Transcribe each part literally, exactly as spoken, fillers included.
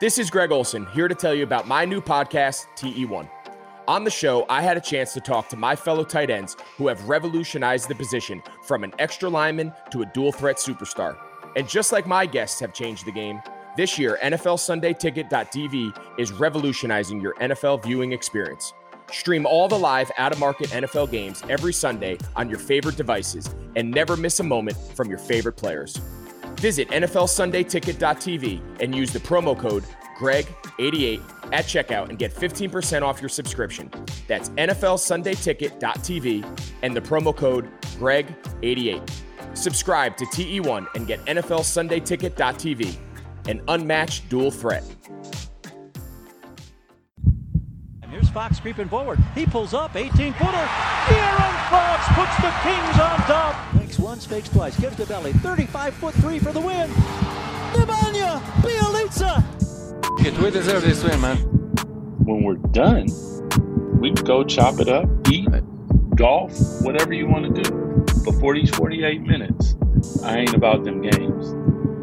This is Greg Olson, here to tell you about my new podcast, T E one. On the show, I had a chance to talk to my fellow tight ends who have revolutionized the position from an extra lineman to a dual threat superstar. And just like my guests have changed the game, this year, N F L Sunday Ticket dot T V is revolutionizing your N F L viewing experience. Stream all the live out-of-market N F L games every Sunday on your favorite devices and never miss a moment from your favorite players. Visit N F L Sunday Ticket dot T V and use the promo code Greg eighty-eight at checkout and get fifteen percent off your subscription. That's N F L Sunday Ticket dot T V and the promo code Greg eighty-eight. Subscribe to T E one and get N F L Sunday Ticket dot T V, an unmatched dual threat. And here's Fox creeping forward. He pulls up, eighteen-footer. De'Aaron Fox puts the Kings on top. Fakes once, fakes twice, gives to Belly. thirty-five-foot three for the win. Nemanja Bjelica. We deserve this win, man. When we're done, we can go chop it up, eat, golf, whatever you want to do. Before these forty-eight minutes, I ain't about them games.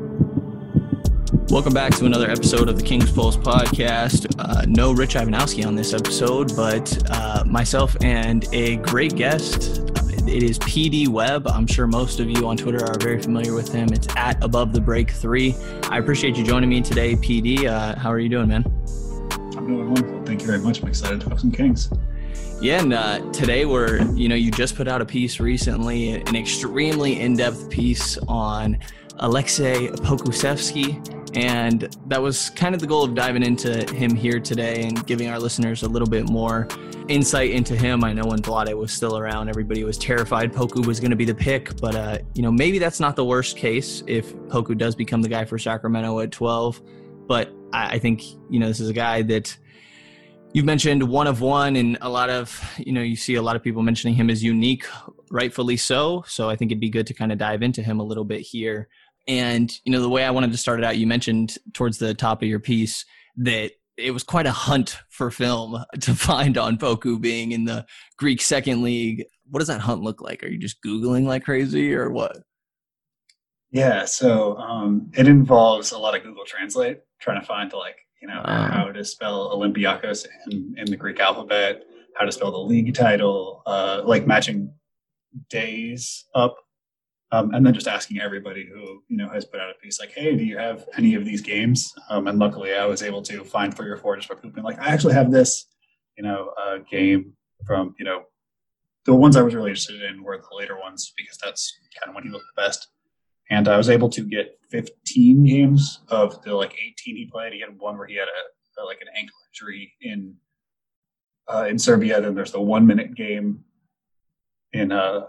Welcome back to another episode of the King's Pulse podcast. Uh, no Rich Ivanowski on this episode, but uh, myself and a great guest. It is P D Webb. I'm sure most of you on Twitter are very familiar with him. It's at Above the Break three. I appreciate you joining me today, P D. Uh, how are you doing, man? I'm doing wonderful. Thank you very much. I'm excited to talk some Kings. Yeah, and uh, today we're, you know, you just put out a piece recently, an extremely in-depth piece on Aleksej Pokusevski. And that was kind of the goal of diving into him here today and giving our listeners a little bit more insight into him. I know when Vlade was still around, everybody was terrified Poku was going to be the pick, but uh, you know, maybe that's not the worst case if Poku does become the guy for Sacramento at twelve. But I, I think, you know, this is a guy that you've mentioned one of one, and a lot of, you know, you see a lot of people mentioning him as unique, rightfully so. So I think it'd be good to kind of dive into him a little bit here. And, you know, the way I wanted to start it out, you mentioned towards the top of your piece that it was quite a hunt for film to find on Poku being in the Greek second league. What does that hunt look like? Are you just Googling like crazy or what? Yeah, so um, it involves a lot of Google Translate, trying to find like, you know, uh, how to spell Olympiakos in, in the Greek alphabet, how to spell the league title, uh, like matching days up. Um, and then just asking everybody who, you know, has put out a piece like, hey, do you have any of these games? Um, and luckily I was able to find three or four just by pooping. Like, I actually have this, you know, uh, game from, you know, the ones I was really interested in were the later ones because that's kind of when he looked the best. And I was able to get fifteen games of the like eighteen he played. He had one where he had a, a like an ankle injury in uh, in Serbia. Then there's the one minute game in uh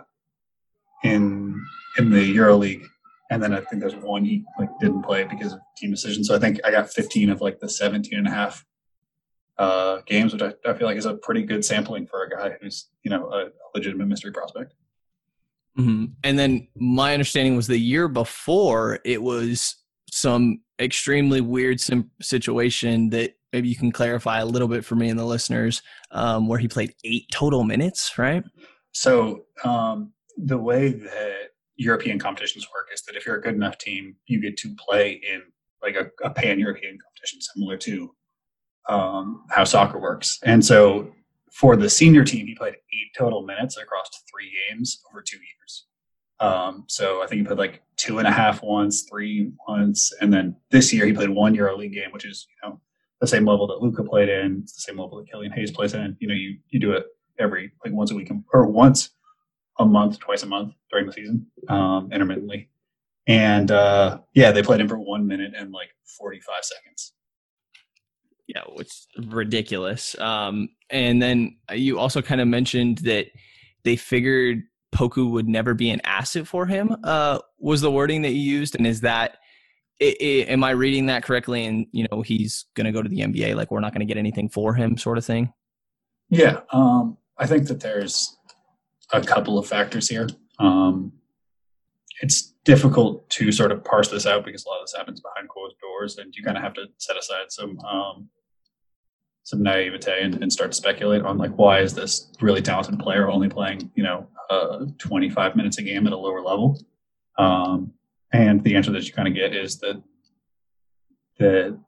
in in the EuroLeague, and then I think there's one he like didn't play because of team decision. So I think I got fifteen of like the seventeen and a half uh, games, which I, I feel like is a pretty good sampling for a guy who's, you know, a legitimate mystery prospect. Mm-hmm. And then my understanding was the year before it was some extremely weird sim- situation that maybe you can clarify a little bit for me and the listeners, um, where he played eight total minutes, right? So um, the way that European competitions work is that if you're a good enough team, you get to play in like a, a pan-European competition, similar to um, how soccer works. And so for the senior team, he played eight total minutes across three games over two years. Um, so I think he played like two and a half once, three once, and then this year he played one EuroLeague game, which is, you know, the same level that Luka played in, it's the same level that Killian Hayes plays in. You know, you you do it every like once a week or once a month, twice a month during the season, um, intermittently. And uh, yeah, they played him for one minute and like forty-five seconds. Yeah, which is ridiculous. Um, and then you also kind of mentioned that they figured Poku would never be an asset for him, uh, was the wording that you used. And is that, it, it, am I reading that correctly? And, you know, he's going to go to the N B A, like we're not going to get anything for him sort of thing? Yeah, um, I think that there's a couple of factors here. Um, it's difficult to sort of parse this out because a lot of this happens behind closed doors, and you kind of have to set aside some um, some naivete and, and start to speculate on like, why is this really talented player only playing, you know, uh, twenty-five minutes a game at a lower level? Um, and the answer that you kind of get is that that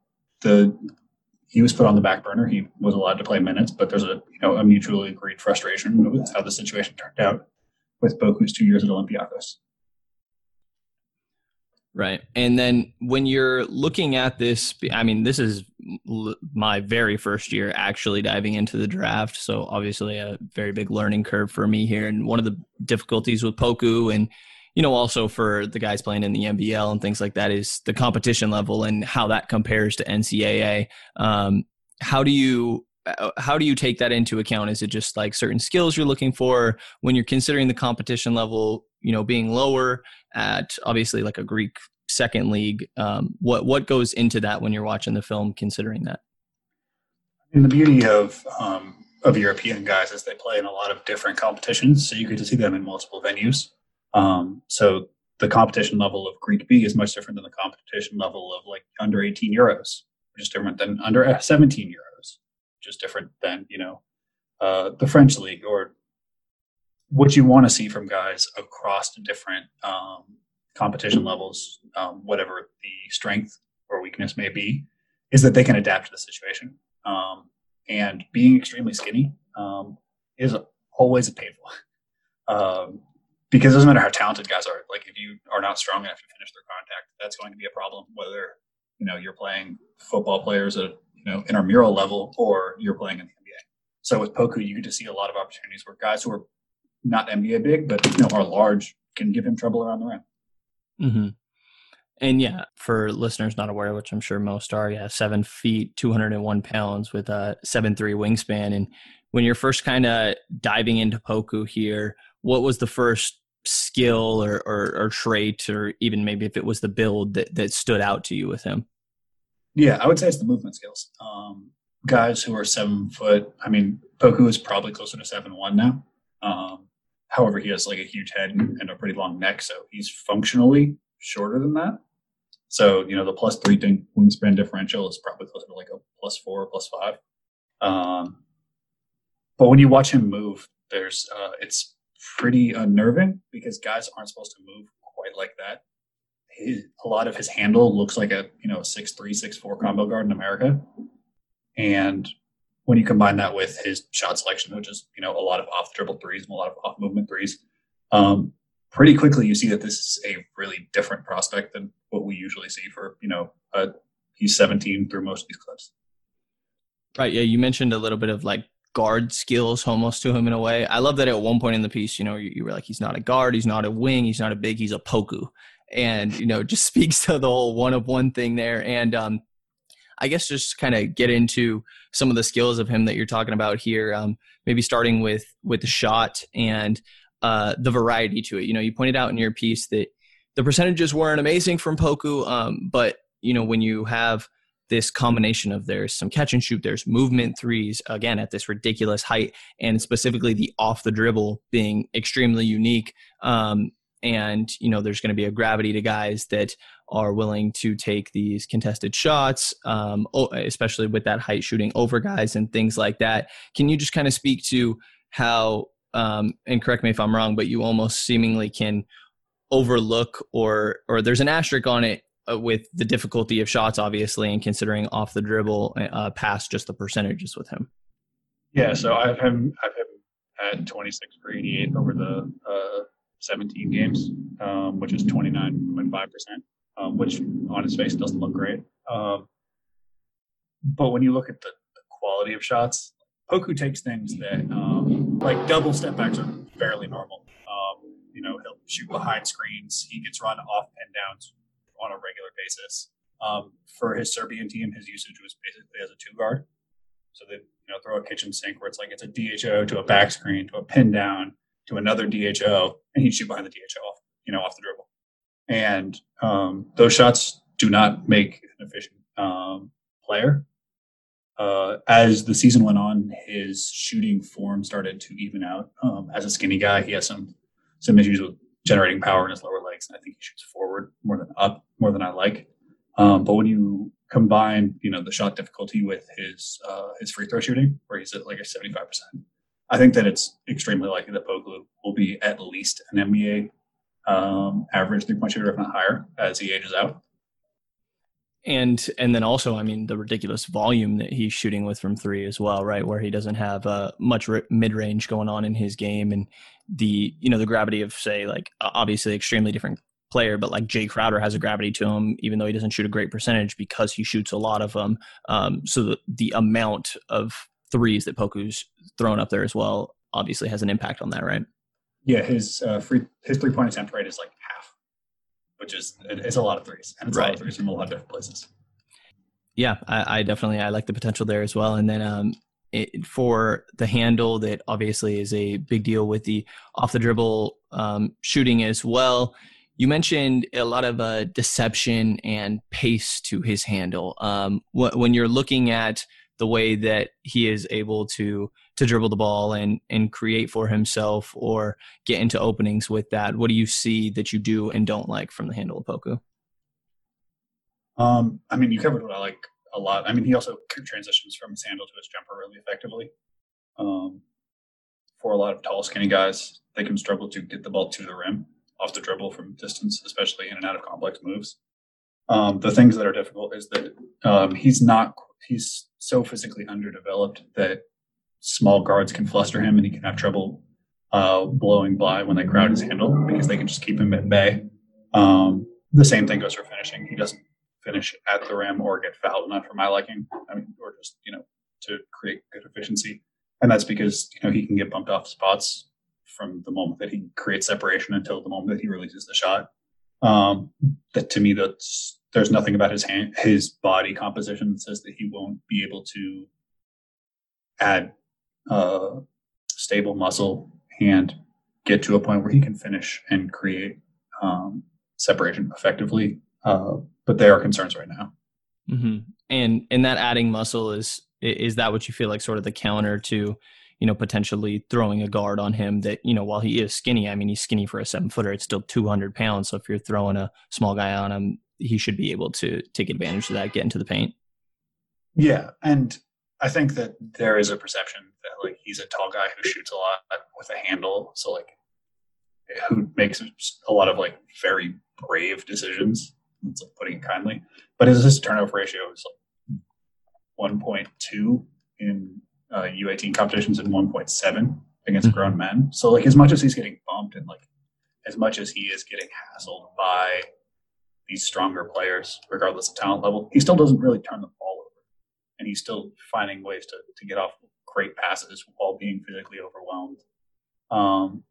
the he was put on the back burner. He was allowed to play minutes, but there's a you know a mutually agreed frustration with how the situation turned out with Poku's two years at Olympiacos. Right. And then when you're looking at this, I mean, this is l- my very first year actually diving into the draft. So obviously a very big learning curve for me here. And one of the difficulties with Poku and, you know, also for the guys playing in the N B L and things like that is the competition level and how that compares to N C double A. Um, how do you how do you take that into account? Is it just like certain skills you're looking for when you're considering the competition level, you know, being lower at obviously like a Greek second league? Um, what what goes into that when you're watching the film, considering that? And the beauty of um, of European guys is they play in a lot of different competitions, so you get to see them in multiple venues. Um, so the competition level of Greek B is much different than the competition level of like under eighteen Euros, which is different than under seventeen Euros, which is different than, you know, uh, the French league, or what you want to see from guys across the different um, competition levels, um, whatever the strength or weakness may be, is that they can adapt to the situation. Um, and being extremely skinny um, is always painful. Um, Because it doesn't matter how talented guys are. Like if you are not strong enough to finish their contact, that's going to be a problem. Whether you know you're playing football players at you know intramural level or you're playing in the N B A. So with Poku, you get to see a lot of opportunities where guys who are not N B A big but you know are large can give him trouble around the rim. Mm-hmm. And yeah, for listeners not aware, which I'm sure most are, yeah, seven feet, two hundred one pounds with a seven three wingspan. And when you're first kind of diving into Poku here, what was the first skill or, or, or trait, or even maybe if it was the build that, that stood out to you with him? Yeah, I would say it's the movement skills. Um, guys who are seven foot, I mean, Poku is probably closer to seven one now. Um, however, he has like a huge head and a pretty long neck, so he's functionally shorter than that. So, you know, the plus three thing, wingspan differential is probably closer to like a plus four or plus five. Um, but when you watch him move, there's uh, it's pretty unnerving because guys aren't supposed to move quite like that. His, a lot of his handle looks like a you know a six three, six four combo guard in America, and when you combine that with his shot selection, which is you know a lot of off dribble threes and a lot of off movement threes, um, pretty quickly you see that this is a really different prospect than what we usually see for you know uh, he's seventeen through most of these clips. Right. Yeah, you mentioned a little bit of like guard skills almost to him in a way. I love that at one point in the piece, you know, you, you were like, he's not a guard, he's not a wing, he's not a big, he's a Poku. And, you know, just speaks to the whole one of one thing there. And um, I guess just kind of get into some of the skills of him that you're talking about here, um, maybe starting with, with the shot and uh, the variety to it. You know, you pointed out in your piece that the percentages weren't amazing from Poku, um, but, you know, when you have this combination of there's some catch and shoot, there's movement threes, again, at this ridiculous height, and specifically the off the dribble being extremely unique. Um, and, you know, there's going to be a gravity to guys that are willing to take these contested shots, um, especially with that height shooting over guys and things like that. Can you just kind of speak to how, um, and correct me if I'm wrong, but you almost seemingly can overlook or, or there's an asterisk on it, Uh, with the difficulty of shots, obviously, and considering off the dribble uh, past just the percentages with him? Yeah, so I've him I've him at twenty-six for eighty-eight over the uh, seventeen games, um, which is twenty-nine point five percent, um, which on his face doesn't look great. Um, but when you look at the, the quality of shots, Poku takes things that um, like double step backs are fairly normal. Um, you know, he'll shoot behind screens. He gets run off pin downs on a regular basis. Um, for his Serbian team, his usage was basically as a two guard. So they you know throw a kitchen sink where it's like it's a D H O to a back screen to a pin down to another D H O, and he'd shoot behind the D H O off, you know, off the dribble. And um, those shots do not make an efficient um, player. Uh, as the season went on, his shooting form started to even out. Um, as a skinny guy, he has some some issues with generating power in his lower legs, and I think he shoots forward more than up, more than I like. Um, but when you combine, you know, the shot difficulty with his uh, his free throw shooting, where he's at like a seventy-five percent, I think that it's extremely likely that Poku will be at least an N B A um, average three point shooter, if not higher, as he ages out. And and then also, I mean, the ridiculous volume that he's shooting with from three as well, right? Where he doesn't have uh, much r- mid range going on in his game, and the you know the gravity of, say, like obviously extremely different player, but like Jay Crowder has a gravity to him, even though he doesn't shoot a great percentage because he shoots a lot of them. Um, so the, the amount of threes that Poku's thrown up there as well obviously has an impact on that, right? Yeah, his uh, free his three point attempt rate is like half, which is it's a lot of threes, and it's right. a lot of threes from a lot of different places. Yeah, I, I definitely I like the potential there as well. And then um, it, for the handle, that obviously is a big deal with the off the dribble um, shooting as well. You mentioned a lot of uh, deception and pace to his handle. Um, wh- when you're looking at the way that he is able to to dribble the ball and and create for himself or get into openings with that, what do you see that you do and don't like from the handle of Poku? Um, I mean, you covered what I like a lot. I mean, he also transitions from his handle to his jumper really effectively. Um, for a lot of tall, skinny guys, they can struggle to get the ball to the rim off the dribble from distance, especially in and out of complex moves. Um, the things that are difficult is that um, he's not, he's so physically underdeveloped that small guards can fluster him and he can have trouble uh, blowing by when they crowd his handle because they can just keep him at bay. Um, the same thing goes for finishing. He doesn't finish at the rim or get fouled enough for my liking. I mean, or just, you know, to create good efficiency. And that's because, you know, he can get bumped off spots from the moment that he creates separation until the moment that he releases the shot. Um, that to me, that's, there's nothing about his hand, his body composition that says that he won't be able to add uh, stable muscle and get to a point where he can finish and create um, separation effectively. Uh, but there are concerns right now. Mm-hmm. And and that adding muscle is is that what you feel like sort of the counter to, you know, potentially throwing a guard on him that, you know, while he is skinny, I mean, he's skinny for a seven footer, it's still two hundred pounds. So if you're throwing a small guy on him, he should be able to take advantage of that, get into the paint. Yeah. And I think that there is a perception that like he's a tall guy who shoots a lot with a handle. So like who makes a lot of like very brave decisions. It's like putting it kindly, but his assist turnover ratio is like one point two in uh, U eighteen competitions and one point seven against mm-hmm. grown men. So like as much as he's getting bumped and like as much as he is getting hassled by these stronger players, regardless of talent level, he still doesn't really turn the ball over, and he's still finding ways to to get off great passes while being physically overwhelmed. Um,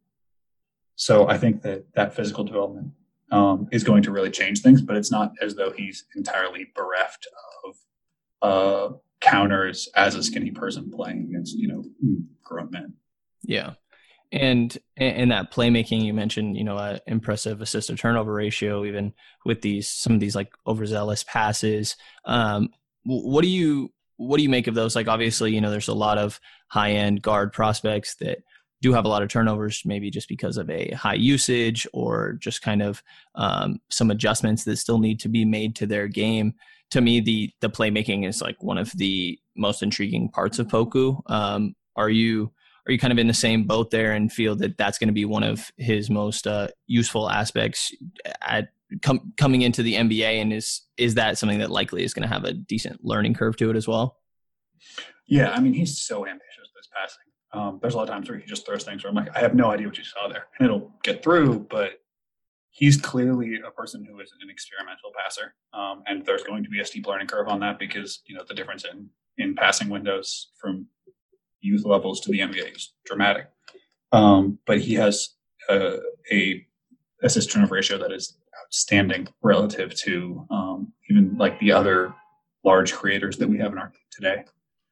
so I think that that physical development Um, is going to really change things, but it's not as though he's entirely bereft of uh, counters as a skinny person playing against, you know, grown men. Yeah. And in that playmaking, you mentioned, you know, an impressive assist to turnover ratio, even with these, some of these like overzealous passes. Um, what do you, what do you make of those? Like, obviously, you know, there's a lot of high end guard prospects that do have a lot of turnovers, maybe just because of a high usage or just kind of um, some adjustments that still need to be made to their game. To me, the the playmaking is like one of the most intriguing parts of Poku. Um, are you are you kind of in the same boat there and feel that that's going to be one of his most uh, useful aspects at com- coming into the N B A? And is is that something that likely is going to have a decent learning curve to it as well? Yeah, I mean, he's so ambitious with his passing. Um, there's a lot of times where he just throws things where I'm like, I have no idea what you saw there. And it'll get through, but he's clearly a person who is an experimental passer. Um, and there's going to be a steep learning curve on that because, you know, the difference in, in passing windows from youth levels to the N B A is dramatic. Um, but he has a, a assist turnover ratio that is outstanding relative to um, even like the other large creators that we have in our league today.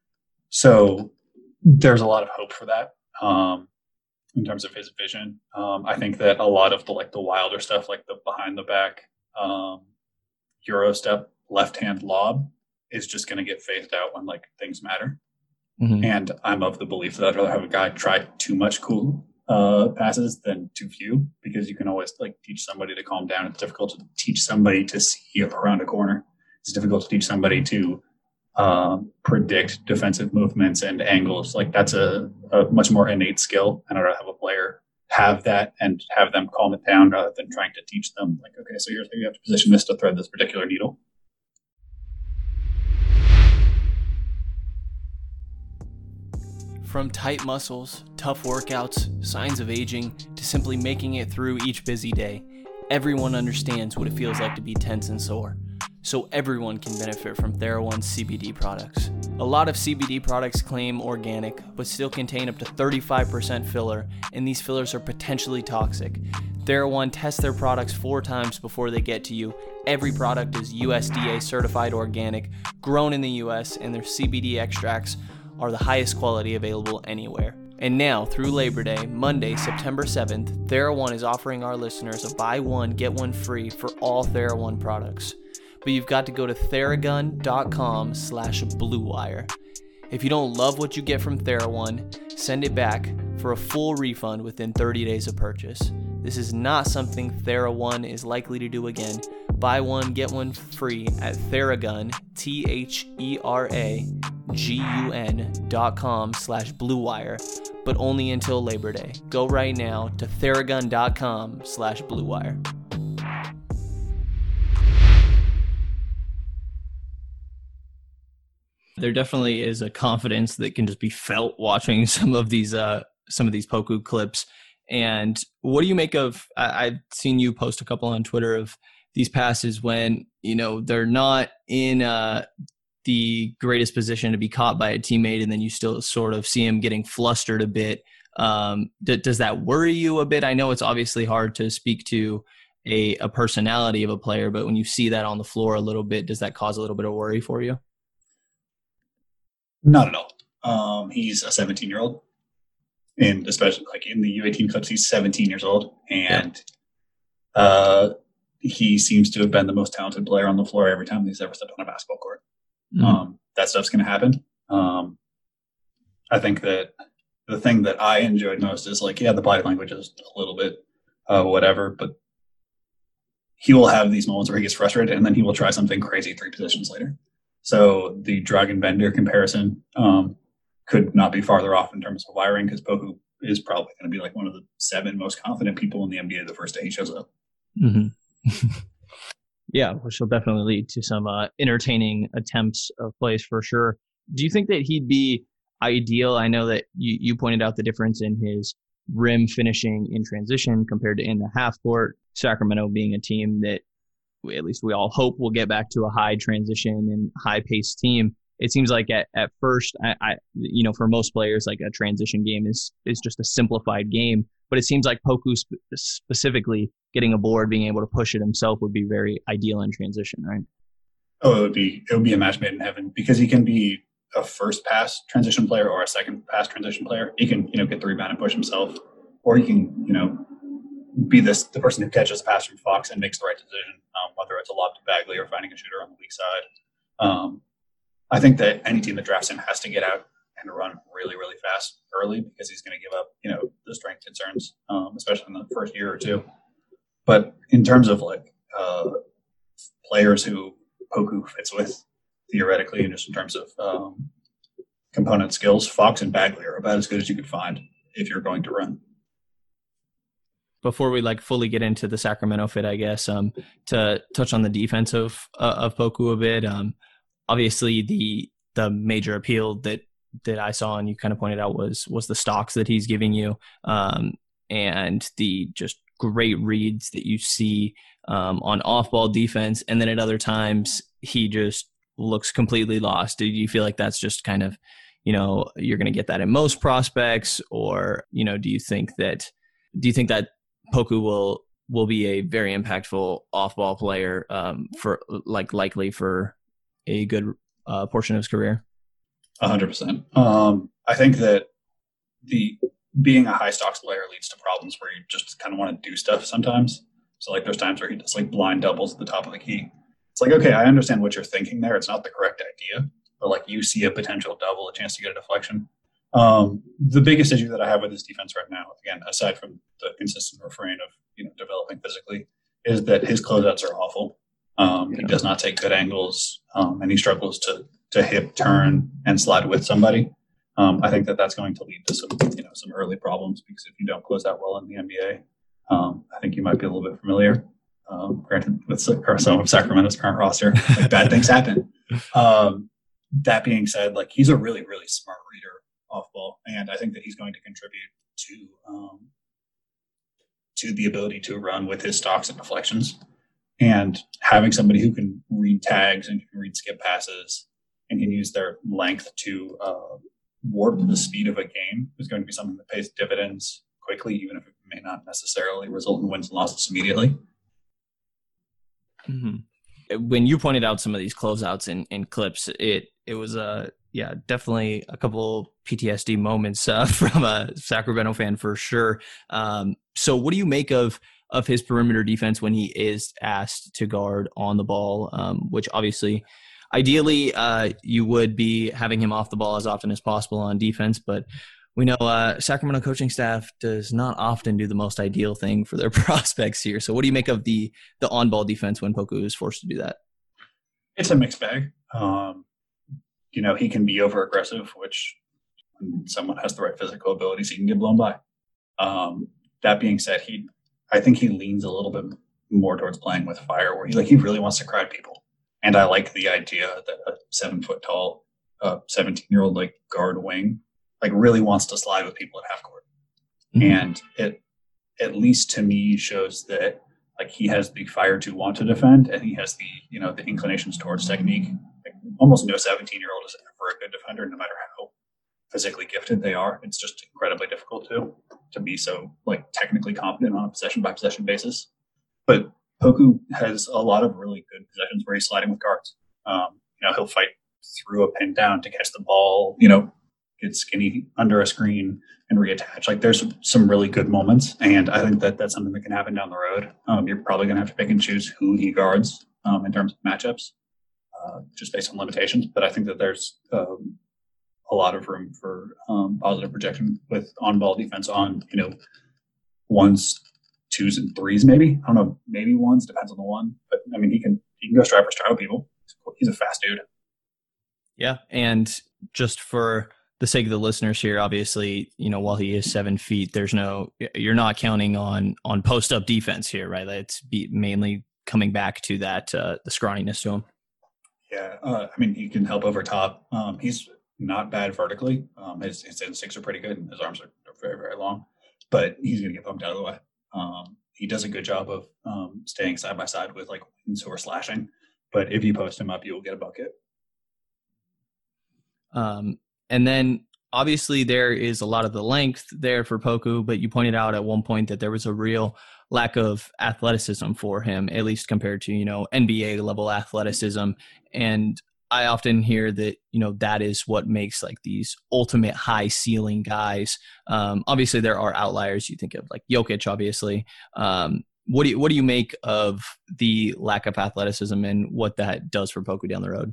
So there's a lot of hope for that um, in terms of his vision. Um, I think that a lot of the like the wilder stuff, like the behind the back um, Euro step, left hand lob, is just going to get phased out when like things matter. Mm-hmm. And I'm of the belief that I'd rather have a guy try too much cool uh, passes than too few, because you can always like teach somebody to calm down. It's difficult to teach somebody to see around a corner. It's difficult to teach somebody to Uh, predict defensive movements and angles. Like that's a, a much more innate skill, and I'd rather have a player have that and have them calm it down rather than trying to teach them like, okay, so here's how you have to position this to thread this particular needle. From tight muscles, tough workouts, signs of aging, to simply making it through each busy day, everyone understands what it feels like to be tense and sore. So everyone can benefit from TheraOne's C B D products. A lot of C B D products claim organic, but still contain up to thirty-five percent filler, and these fillers are potentially toxic. TheraOne tests their products four times before they get to you. Every product is U S D A certified organic, grown in the U S, and their C B D extracts are the highest quality available anywhere. And now, through Labor Day, Monday, September seventh, TheraOne is offering our listeners a buy one, get one free for all TheraOne products. But you've got to go to theragun.com slash bluewire. If you don't love what you get from TheraOne, send it back for a full refund within thirty days of purchase. This is not something TheraOne is likely to do again. Buy one, get one free at Theragun, T H E R A G U N dot com slash bluewire, but only until Labor Day. Go right now to theragun.com slash bluewire. There definitely is a confidence that can just be felt watching some of these uh, some of these Poku clips. And what do you make of? I, I've seen you post a couple on Twitter of these passes when, you know, they're not in uh, the greatest position to be caught by a teammate, and then you still sort of see him getting flustered a bit. Um, d- does that worry you a bit? I know it's obviously hard to speak to a, a personality of a player, but when you see that on the floor a little bit, does that cause a little bit of worry for you? Not at all. Um, he's a seventeen-year-old, and especially like in the U eighteen clips, he's seventeen years old, and yeah. uh, he seems to have been the most talented player on the floor every time he's ever stepped on a basketball court. Mm-hmm. Um, that stuff's going to happen. Um, I think that the thing that I enjoyed most is like, yeah, the body language is a little bit uh, whatever, but he will have these moments where he gets frustrated, and then he will try something crazy three positions later. So the Dragan Bender comparison um, could not be farther off in terms of wiring, because Poku is probably going to be like one of the seven most confident people in the N B A the first day he shows up. Mm-hmm. Yeah, which will definitely lead to some uh, entertaining attempts of plays for sure. Do you think that he'd be ideal? I know that you, you pointed out the difference in his rim finishing in transition compared to in the half court. Sacramento being a team that we, at least we all hope will get back to a high transition and high paced team. It seems like at, at first, I, I, you know, for most players, like a transition game is, is just a simplified game, but it seems like Poku sp- specifically getting a board, being able to push it himself would be very ideal in transition, right? Oh, it would be, it would be a match made in heaven, because he can be a first pass transition player or a second pass transition player. He can, you know, get the rebound and push himself, or he can, you know, be this the person who catches a pass from Fox and makes the right decision, um, whether it's a lob to Bagley or finding a shooter on the weak side. Um, I think that any team that drafts him has to get out and run really, really fast early, because he's going to give up, you know, the strength concerns, um, especially in the first year or two. But in terms of like uh, players who Poku fits with theoretically, and just in terms of um, component skills, Fox and Bagley are about as good as you could find if you're going to run. Before we like fully get into the Sacramento fit, I guess, um, to touch on the defense of uh, of Poku a bit. Um, obviously, the the major appeal that that I saw and you kind of pointed out was was the stocks that he's giving you, um, and the just great reads that you see um, on off-ball defense, and then at other times he just looks completely lost. Do you feel like that's just kind of, you know, you're going to get that in most prospects, or, you know, do you think that do you think that Poku will will be a very impactful off-ball player um, for like likely for a good uh, portion of his career? A hundred percent. Um, I think that the being a high stocks player leads to problems where you just kind of want to do stuff sometimes. So like there's times where he does like blind doubles at the top of the key. It's like, okay, I understand what you're thinking there. It's not the correct idea, but like you see a potential double, a chance to get a deflection. Um, the biggest issue that I have with his defense right now, again, aside from the consistent refrain of, you know, developing physically, is that his closeouts are awful. Um, he does not take good angles, um, and he struggles to to hip, turn, and slide with somebody. Um, I think that that's going to lead to some, you know, some early problems, because if you don't close out well in the N B A, um, I think you might be a little bit familiar. Um, granted, with some of Sacramento's current roster, like bad things happen. Um, that being said, like he's a really, really smart reader off ball, and I think that he's going to contribute to um, to the ability to run with his stocks and deflections. And having somebody who can read tags and can read skip passes and can use their length to uh, warp the speed of a game is going to be something that pays dividends quickly, even if it may not necessarily result in wins and losses immediately. Mm-hmm. When you pointed out some of these closeouts in, in clips, it it was a uh, yeah definitely a couple P T S D moments uh, from a Sacramento fan for sure. Um, so what do you make of of his perimeter defense when he is asked to guard on the ball, um, which obviously ideally uh, you would be having him off the ball as often as possible on defense, but we know uh, Sacramento coaching staff does not often do the most ideal thing for their prospects here. So what do you make of the the on-ball defense when Poku is forced to do that? It's a mixed bag. Um, you know, he can be over-aggressive, which when someone has the right physical abilities, he can get blown by. Um, that being said, he, I think he leans a little bit more towards playing with fire, where he like he really wants to crowd people. And I like the idea that a seven-foot-tall, uh, seventeen-year-old like guard wing like really wants to slide with people at half court. Mm-hmm. And it, at least to me, shows that like he has the fire to want to defend, and he has the, you know, the inclinations towards technique. Like, almost no seventeen-year-old is ever a good defender, no matter how physically gifted they are. It's just incredibly difficult to to be so like technically competent on a possession by possession basis. But Poku has a lot of really good possessions where he's sliding with guards. Um, you know, he'll fight through a pin down to catch the ball, you know, get skinny under a screen and reattach. Like there's some really good moments. And I think that that's something that can happen down the road. Um, you're probably going to have to pick and choose who he guards um, in terms of matchups, uh, just based on limitations. But I think that there's um, a lot of room for um, positive projection with on-ball defense on, you know, ones, twos, and threes maybe. I don't know, maybe ones, depends on the one. But, I mean, he can he can go stride for stride with people. He's a fast dude. Yeah, and just for the sake of the listeners here, obviously, you know, while he is seven feet, there's no, you're not counting on on post up defense here, right? It's be mainly coming back to that uh, the scrawniness to him. Yeah, uh, I mean, he can help over top. Um, he's not bad vertically. Um, his, his instincts are pretty good, and his arms are very very long. But he's going to get bumped out of the way. Um, he does a good job of um, staying side by side with like wings who are slashing. But if you post him up, you will get a bucket. Um. And then obviously there is a lot of the length there for Poku, but you pointed out at one point that there was a real lack of athleticism for him, at least compared to, you know, N B A level athleticism. And I often hear that, you know, that is what makes like these ultimate high ceiling guys. Um, obviously there are outliers. You think of like Jokic, obviously. Um, what do you, what do you make of the lack of athleticism and what that does for Poku down the road?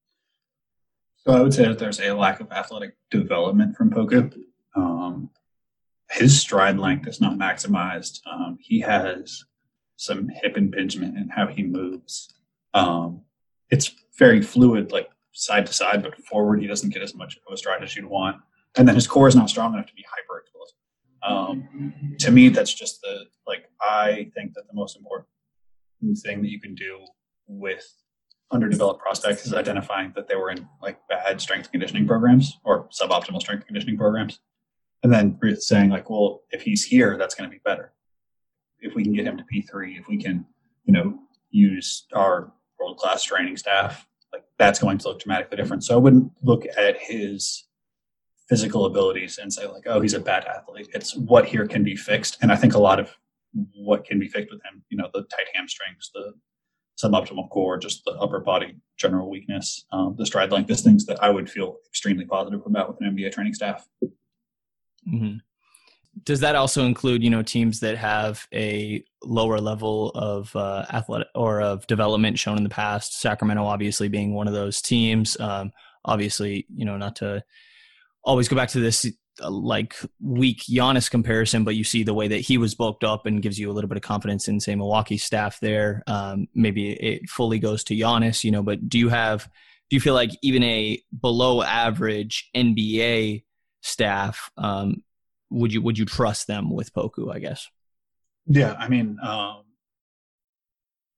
So I would say that there's a lack of athletic development from Poku. Um, his stride length is not maximized. Um, he has some hip impingement in how he moves. Um, it's very fluid, like side to side, but forward he doesn't get as much of a stride as you'd want. And then his core is not strong enough to be hyper explosive. Um, to me, that's just the, like, I think that the most important thing that you can do with underdeveloped prospects is identifying that they were in like bad strength conditioning programs or suboptimal strength conditioning programs. And then saying like, well, if he's here, that's going to be better. If we can get him to P three, if we can, you know, use our world-class training staff, like that's going to look dramatically different. So I wouldn't look at his physical abilities and say like, oh, he's a bad athlete. It's what here can be fixed. And I think a lot of what can be fixed with him, you know, the tight hamstrings, the suboptimal core, just the upper body general weakness, um, the stride length, is things that I would feel extremely positive about with an N B A training staff. Mm-hmm. Does that also include, you know, teams that have a lower level of uh, athletic or of development shown in the past? Sacramento obviously being one of those teams. Um, obviously, you know, not to always go back to this uh, like weak Giannis comparison, but you see the way that he was bulked up and gives you a little bit of confidence in, say, Milwaukee staff there. Um, maybe it fully goes to Giannis, you know, but do you have, do you feel like even a below average N B A staff, um, would you, would you trust them with Poku, I guess? Yeah. I mean, um,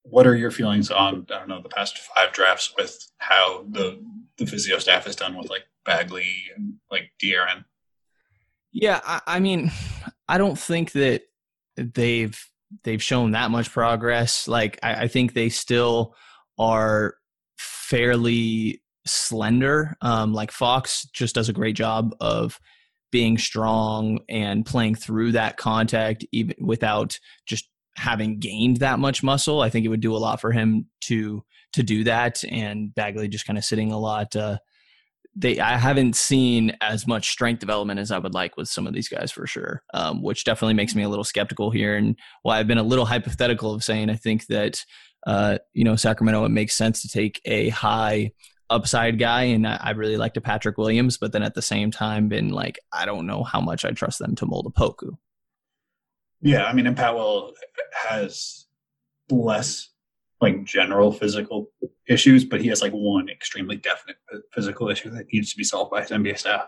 what are your feelings on, I don't know, the past five drafts with how the the physio staff has done with like Bagley and like De'Aaron? Yeah, I, I mean, I don't think that they've they've shown that much progress. Like, I, I think they still are fairly slender. Um, like Fox just does a great job of being strong and playing through that contact even without just having gained that much muscle. I think it would do a lot for him to to do that. And Bagley just kind of sitting a lot. Uh, they I haven't seen as much strength development as I would like with some of these guys for sure, um, which definitely makes me a little skeptical here. And why I've been a little hypothetical of saying I think that uh, you know Sacramento, it makes sense to take a high upside guy, and I, I really liked a Patrick Williams, but then at the same time been like, I don't know how much I trust them to mold a Poku. Yeah, I mean, and Patwell has less like general physical issues, but he has like one extremely definite physical issue that needs to be solved by his N B A staff.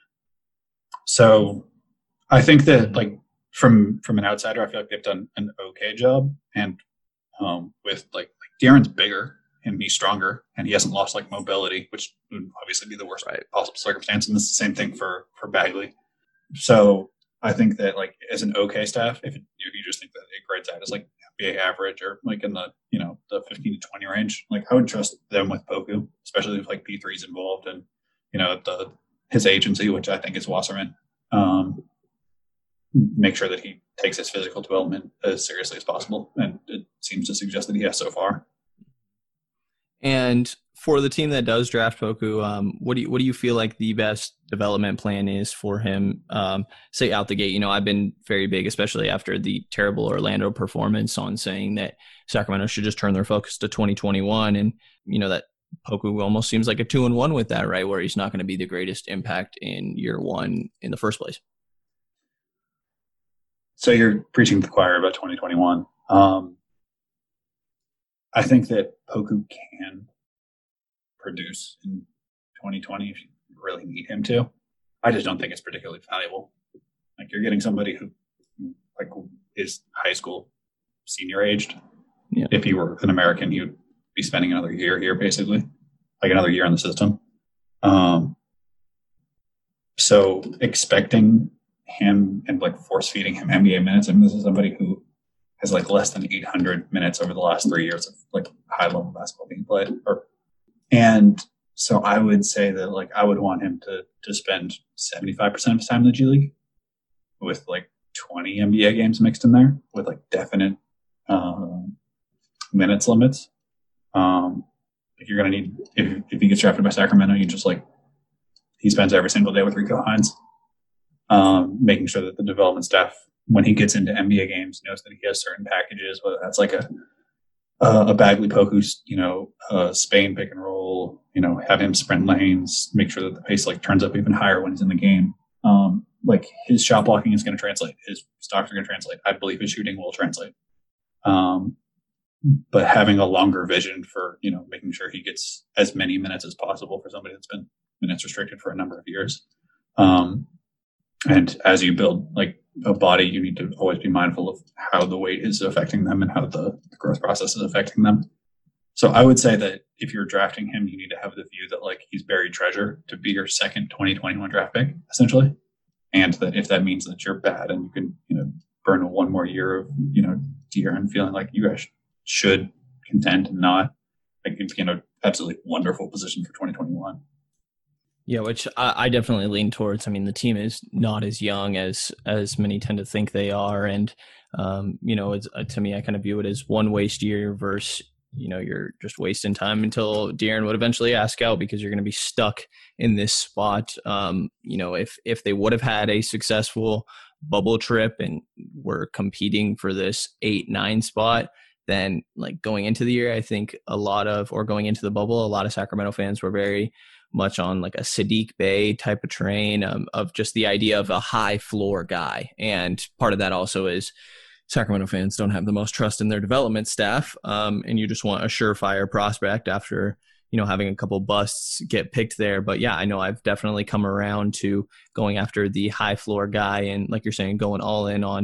So I think that like from from an outsider, I feel like they've done an okay job. And um, with like, like De'Aaron's bigger and he's stronger and he hasn't lost like mobility, which would obviously be the worst right. possible circumstance. And this is the same thing for for Bagley. So I think that like as an okay staff, if, it, if you just think that it grades out as like N B A average or like in the, you know, the fifteen to twenty range, like I would trust them with Poku, especially if like P three is involved and, you know, the his agency, which I think is Wasserman. Um, make sure that he takes his physical development as seriously as possible. And it seems to suggest that he has so far. And for the team that does draft Poku, um, what do you what do you feel like the best development plan is for him? Um, say out the gate, you know, I've been very big, especially after the terrible Orlando performance, on saying that Sacramento should just turn their focus to twenty twenty-one, and you know that Poku almost seems like a two and one with that, right? Where he's not going to be the greatest impact in year one in the first place. So you're preaching to the choir about twenty twenty-one. Um, I think that Poku can produce in twenty twenty if you really need him to. I just don't think it's particularly valuable. Like you're getting somebody who like is high school senior aged. Yeah. If he were an American, he would be spending another year here, basically, like another year in the system. Um, so expecting him and like force feeding him N B A minutes. I mean, this is somebody who has like less than eight hundred minutes over the last three years of like high level basketball being played. Or, and so I would say that like I would want him to to spend seventy-five percent of his time in the G League with like twenty N B A games mixed in there with like definite um, minutes limits. Um, if you're gonna need if if he gets drafted by Sacramento, you just like he spends every single day with Rico Hines, um, making sure that the development staff, when he gets into N B A games, knows that he has certain packages, whether that's like a uh, a Bagley Poku, you know, uh, Spain pick and roll, you know, have him sprint lanes, make sure that the pace like turns up even higher when he's in the game. Um, like his shot blocking is going to translate, his stocks are going to translate. I believe his shooting will translate. Um, but having a longer vision for, you know, making sure he gets as many minutes as possible for somebody that's been minutes restricted for a number of years. Um, and as you build like a body, you need to always be mindful of how the weight is affecting them and how the, the growth process is affecting them. So I would say that if you're drafting him, you need to have the view that like he's buried treasure to be your second twenty twenty-one draft pick, essentially. And that if that means that you're bad and you can, you know, burn one more year of, you know, De'Aaron feeling like you guys should contend and not, like it's, you know, absolutely wonderful position for twenty twenty-one. Yeah, which I, I definitely lean towards. I mean, the team is not as young as as many tend to think they are, and um, you know, it's, uh, to me, I kind of view it as one waste year versus, you know, you're just wasting time until De'Aaron would eventually ask out because you're going to be stuck in this spot. Um, you know, if if they would have had a successful bubble trip and were competing for this eight nine spot, then like going into the year, I think a lot of or going into the bubble, a lot of Sacramento fans were very much on like a Sadiq Bey type of train, um, of just the idea of a high floor guy. And part of that also is Sacramento fans don't have the most trust in their development staff. Um, and you just want a surefire prospect after, you know, having a couple busts get picked there. But yeah, I know I've definitely come around to going after the high floor guy. And like you're saying, going all in on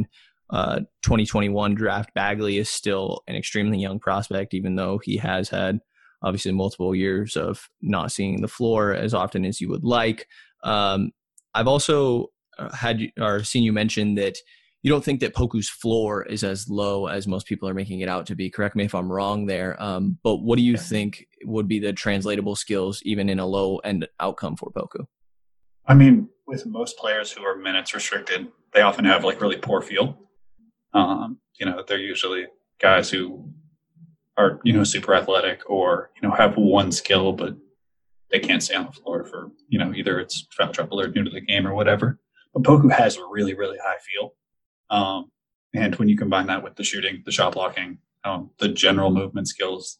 uh, twenty twenty-one draft, Bagley is still an extremely young prospect, even though he has had obviously multiple years of not seeing the floor as often as you would like. Um, I've also had you, or seen you mention that you don't think that Poku's floor is as low as most people are making it out to be. Correct me if I'm wrong there. Um, but what do you think would be the translatable skills even in a low end outcome for Poku? I mean, with most players who are minutes restricted, they often have like really poor feel. Um, you know, they're usually guys who are, you know, super athletic or, you know, have one skill, but they can't stay on the floor for, you know, either it's foul trouble or new to the game or whatever. But Poku has a really, really high feel. Um, and when you combine that with the shooting, the shot blocking, um, the general movement skills,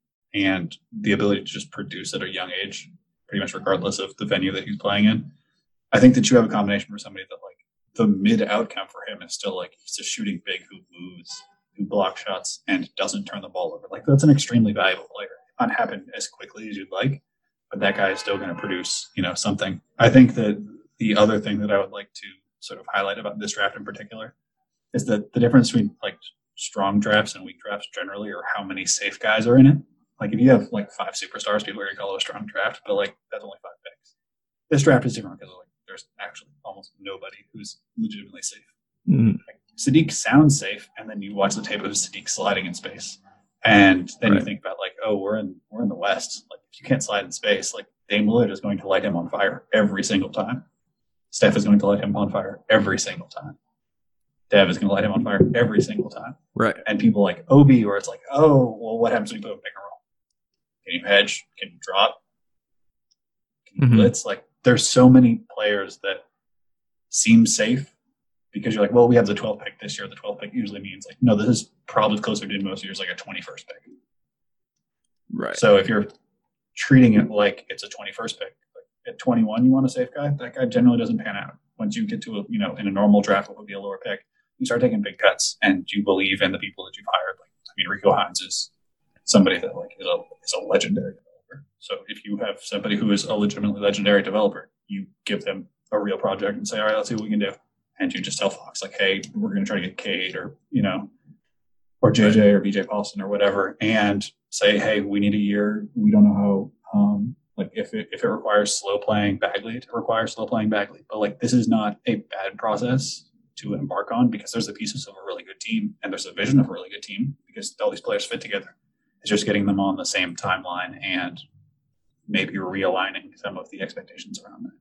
and the ability to just produce at a young age, pretty much regardless of the venue that he's playing in, I think that you have a combination for somebody that like the mid outcome for him is still like he's a shooting big who moves, who blocks shots and doesn't turn the ball over. Like that's an extremely valuable player. It might not happen as quickly as you'd like, but that guy is still going to produce, you know, something. I think that the other thing that I would like to sort of highlight about this draft in particular is that the difference between like strong drafts and weak drafts generally are how many safe guys are in it. Like if you have like five superstars, people are going to call it a strong draft, but like that's only five picks. This draft is different because like there's actually almost nobody who's legitimately safe. Mm-hmm. Like, Sadiq sounds safe, and then you watch the tape of Sadiq sliding in space, and then right. you think about like, oh, we're in we're in the West. Like if you can't slide in space, like Dame Lillard is going to light him on fire every single time. Steph is going to light him on fire every single time. Dev is going to light him on fire every single time. Right. And people like Obi, where it's like, oh, well, what happens when you put a pick and roll? Can you hedge? Can you drop? Can you mm-hmm. blitz? Like, there's so many players that seem safe because you're like, well, we have the twelfth pick this year. The twelfth pick usually means like, no, this is probably closer to most years, like a twenty-first pick. Right. So if you're treating it like it's a twenty-first pick, like at twenty-one, you want a safe guy. That guy generally doesn't pan out. Once you get to a, you know, in a normal draft, what would be a lower pick, you start taking big cuts and you believe in the people that you've hired. Like, I mean, Rico Hines is somebody that like is a is a legendary developer. So if you have somebody who is a legitimately legendary developer, you give them a real project and say, all right, let's see what we can do. And you just tell Fox like, hey, we're going to try to get Cade or, you know, or J J or B J Paulson or whatever, and say, hey, we need a year. We don't know how, um, like if it, if it requires slow playing Bagley, it requires slow playing Bagley. But like, this is not a bad process to embark on because there's the pieces of a really good team and there's a vision of a really good team because all these players fit together. It's just getting them on the same timeline and maybe realigning some of the expectations around that.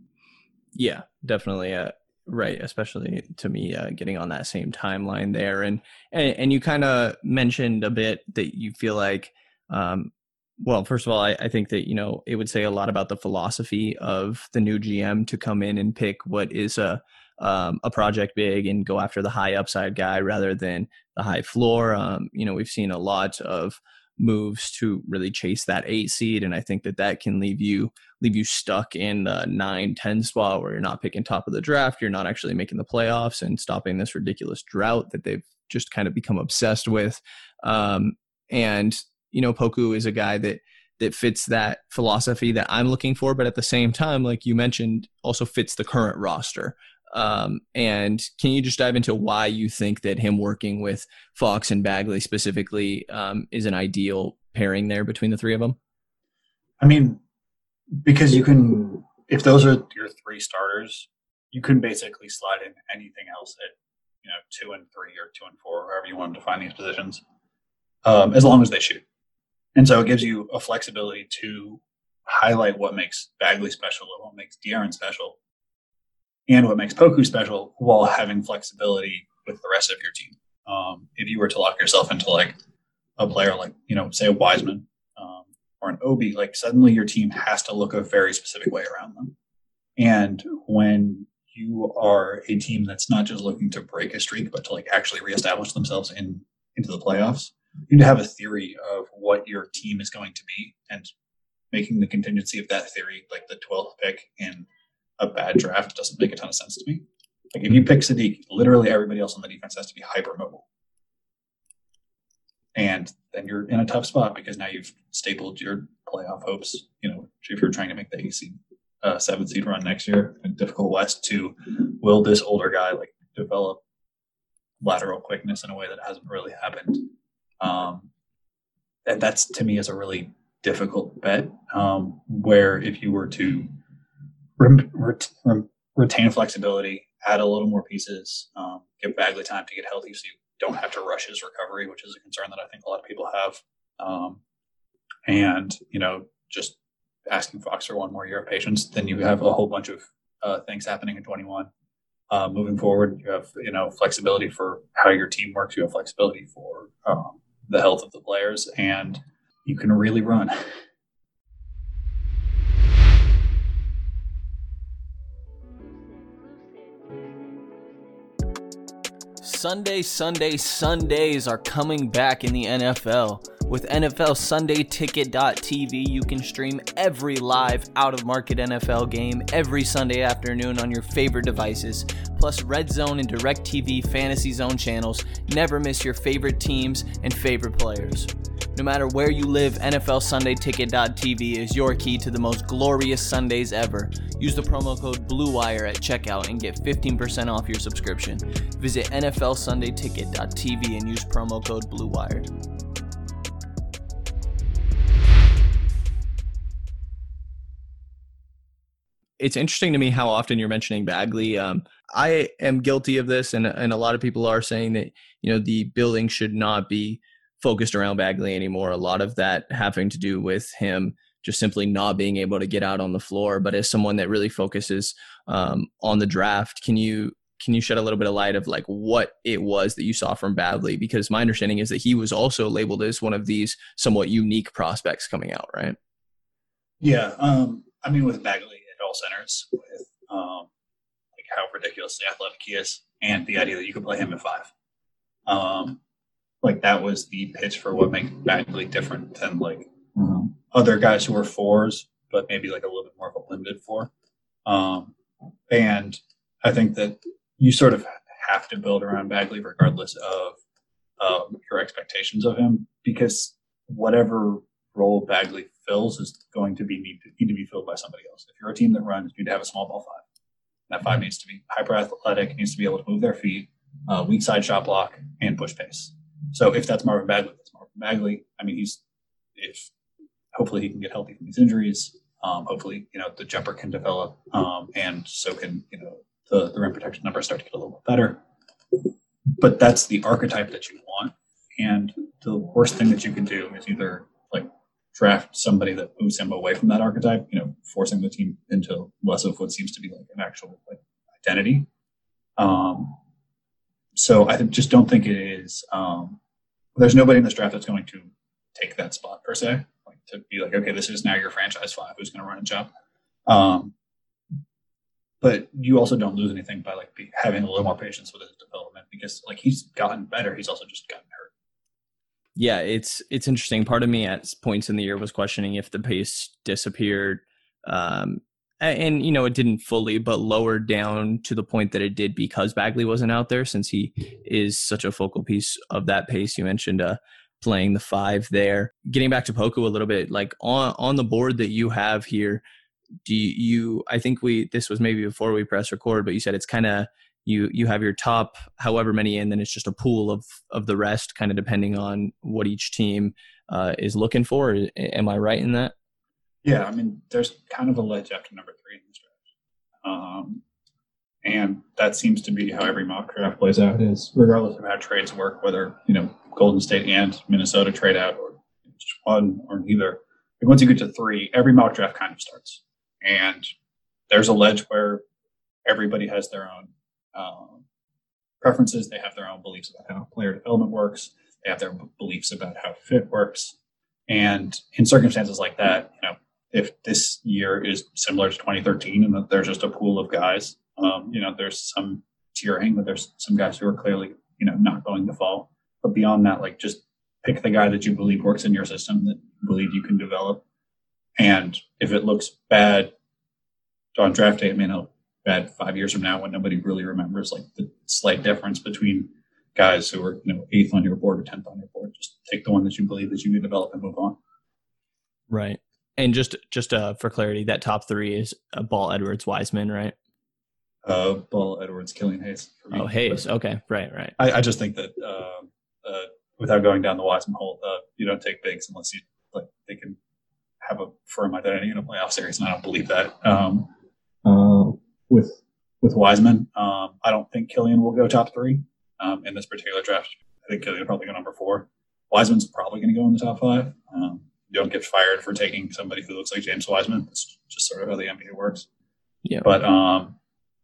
Yeah, definitely. Uh, right. Especially to me, uh, getting on that same timeline there. And, and, and you kind of mentioned a bit that you feel like, um, well, first of all, I, I think that, you know, it would say a lot about the philosophy of the new G M to come in and pick what is a, um, a project big and go after the high upside guy rather than the high floor. Um, you know, we've seen a lot of moves to really chase that eight seed. And I think that that can leave you, leave you stuck in the nine, ten spot where you're not picking top of the draft. You're not actually making the playoffs and stopping this ridiculous drought that they've just kind of become obsessed with. Um, and, you know, Poku is a guy that, that fits that philosophy that I'm looking for, but at the same time, like you mentioned, also fits the current roster. Um, and can you just dive into why you think that him working with Fox and Bagley specifically um, is an ideal pairing there between the three of them? I mean, because you can, if those are your three starters, you can basically slide in anything else at, you know, two and three or two and four, however you want to define these positions, um, as long as they shoot. And so it gives you a flexibility to highlight what makes Bagley special, what makes De'Aaron special, and what makes Poku special while having flexibility with the rest of your team. Um, if you were to lock yourself into like a player like, you know, say a Wiseman um, or an Obi, like suddenly your team has to look a very specific way around them. And when you are a team that's not just looking to break a streak, but to like actually reestablish themselves in into the playoffs, you need to have a theory of what your team is going to be and making the contingency of that theory, like the twelfth pick in a bad draft, doesn't make a ton of sense to me. Like if you pick Sadiq, literally everybody else on the defense has to be hyper mobile. And then you're in a tough spot because now you've stapled your playoff hopes, you know, if you're trying to make the eight seed, uh, seven seed run next year in a difficult West to will this older guy like develop lateral quickness in a way that hasn't really happened. Um, and that's, to me, is a really difficult bet, um, where if you were to rem- ret- rem- retain flexibility, add a little more pieces, um, give Bagley time to get healthy so you don't have to rush his recovery, which is a concern that I think a lot of people have. Um, and, you know, just asking Fox for one more year of patience, then you have a whole bunch of uh, things happening in twenty-one. Uh, moving forward, you have, you know, flexibility for how your team works. You have flexibility for um, the health of the players, and you can really run. Sunday, Sunday, Sundays are coming back in the N F L. With N F L Sunday Ticket dot T V, you can stream every live out-of-market N F L game every Sunday afternoon on your favorite devices. Plus, Red Zone and DirecTV Fantasy Zone channels. Never miss your favorite teams and favorite players. No matter where you live, N F L Sunday Ticket dot T V is your key to the most glorious Sundays ever. Use the promo code BLUEWIRE at checkout and get fifteen percent off your subscription. Visit N F L Sunday Ticket dot T V and use promo code BLUEWIRE. It's interesting to me how often you're mentioning Bagley. Um, I am guilty of this, and and a lot of people are saying that, you know, the building should not be focused around Bagley anymore. A lot of that having to do with him just simply not being able to get out on the floor. But as someone that really focuses um, on the draft, can you can you shed a little bit of light of like what it was that you saw from Bagley? Because my understanding is that he was also labeled as one of these somewhat unique prospects coming out, right? Yeah, um, I mean, with Bagley, it all centers with um, like how ridiculously athletic he is, and the idea that you could play him at five. Um, like that was the pitch for what makes Bagley different than like um, other guys who are fours, but maybe like a little bit more of a limited four. Um, and I think that you sort of have to build around Bagley regardless of um, your expectations of him, because whatever role Bagley fills is going to be need to, need to be filled by somebody else. If you're a team that runs, you need to have a small ball five. That five needs to be hyper athletic, needs to be able to move their feet, uh, weak side shot block, and push pace. So if that's Marvin Bagley, that's Marvin Bagley. I mean, he's if hopefully he can get healthy from these injuries. Um, hopefully, you know, the jumper can develop, um, and so can, you know, the, the rim protection numbers start to get a little bit better. But that's the archetype that you want. And the worst thing that you can do is either like draft somebody that moves him away from that archetype, you know, forcing the team into less of what seems to be like an actual like identity. Um, so I just don't think it is. Um, there's nobody in this draft that's going to take that spot per se, like to be like, okay, this is now your franchise five who's going to run a job. Um, but you also don't lose anything by like be, having a little more patience with his development, because like he's gotten better, he's also just gotten hurt. Yeah, it's it's interesting. Part of me at points in the year was questioning if the pace disappeared, um, and you know it didn't fully, but lowered down to the point that it did because Bagley wasn't out there, since he is such a focal piece of that pace. You mentioned uh, playing the five there. Getting back to Poku a little bit, like on on the board that you have here, do you? you I think we this was maybe before we press record, but you said it's kind of. You you have your top however many in, then it's just a pool of of the rest, kind of depending on what each team uh, is looking for. Am I right in that? Yeah, I mean, there's kind of a ledge after number three in this draft. Um, and that seems to be how every mock draft plays out, is regardless of how trades work, whether, you know, Golden State and Minnesota trade out or just one or neither. Like once you get to three, every mock draft kind of starts. And there's a ledge where everybody has their own Um, preferences. They have their own beliefs about how player development works. They have their b- beliefs about how fit works. And in circumstances like that, you know, if this year is similar to twenty thirteen and that there's just a pool of guys, um, you know, there's some tiering, but there's some guys who are clearly, you know, not going to fall. But beyond that, like just pick the guy that you believe works in your system, that you believe you can develop. And if it looks bad on draft day, it may not bad five years from now when nobody really remembers like the slight difference between guys who are, you know, eighth on your board or tenth on your board. Just take the one that you believe that you can develop and move on. Right. And just just uh, for clarity, that top three is uh, Ball, Edwards, Wiseman, right? Uh, Ball, Edwards, Killian Hayes. For me. Oh, Hayes. But okay, right, right. I, I just think that uh, uh, without going down the Wiseman hole, uh, you don't take bigs unless you like they can have a firm identity in a playoff series, and I don't believe that. Um, uh, with with Wiseman, um, I don't think Killian will go top three um, in this particular draft. I think Killian will probably go number four. Wiseman's probably going to go in the top five. Um, you don't get fired for taking somebody who looks like James Wiseman. It's just sort of how the N B A works. Yeah. But um,